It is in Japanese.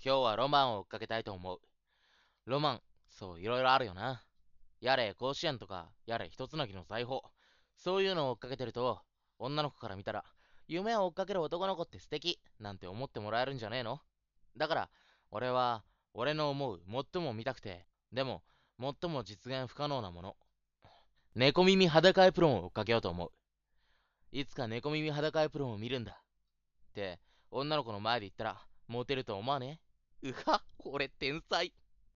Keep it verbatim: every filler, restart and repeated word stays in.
今日はロマンを追っかけたいと思う。ロマン、そう、いろいろあるよな。やれ、甲子園とか、やれ、一つなぎの裁縫。そういうのを追っかけてると、女の子から見たら、夢を追っかける男の子って素敵なんて思ってもらえるんじゃねえの？だから、俺は、俺の思う、最も見たくて、でも、最も実現不可能なもの。猫耳裸エプロンを追っかけようと思う。いつか猫耳裸エプロンを見るんだ。って、女の子の前で言ったら、モテると思わねえ？うは、俺天才。